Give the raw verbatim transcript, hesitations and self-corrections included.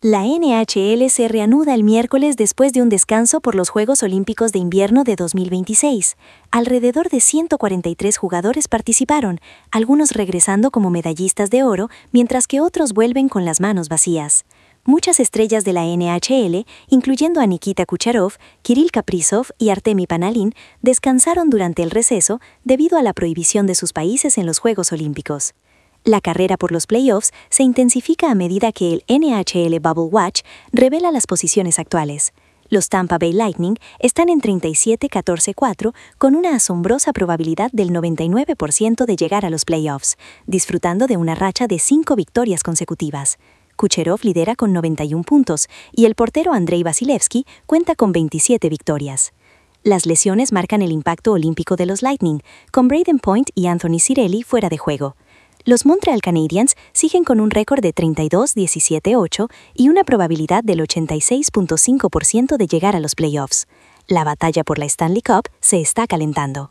La N H L se reanuda el miércoles después de un descanso por los Juegos Olímpicos de Invierno de dos mil veintiséis. Alrededor de ciento cuarenta y tres jugadores participaron, algunos regresando como medallistas de oro, mientras que otros vuelven con las manos vacías. Muchas estrellas de la N H L, incluyendo a Nikita Kucherov, Kirill Kaprizov y Artemi Panalin, descansaron durante el receso debido a la prohibición de sus países en los Juegos Olímpicos. La carrera por los playoffs se intensifica a medida que el N H L Bubble Watch revela las posiciones actuales. Los Tampa Bay Lightning están en treinta y siete catorce cuatro con una asombrosa probabilidad del noventa y nueve por ciento de llegar a los playoffs, disfrutando de una racha de cinco victorias consecutivas. Kucherov lidera con noventa y uno puntos y el portero Andrei Vasilevsky cuenta con veintisiete victorias. Las lesiones marcan el impacto olímpico de los Lightning, con Brayden Point y Anthony Cirelli fuera de juego. Los Montreal Canadiens siguen con un récord de treinta y dos diecisiete ocho y una probabilidad del ochenta y seis punto cinco por ciento de llegar a los playoffs. La batalla por la Stanley Cup se está calentando.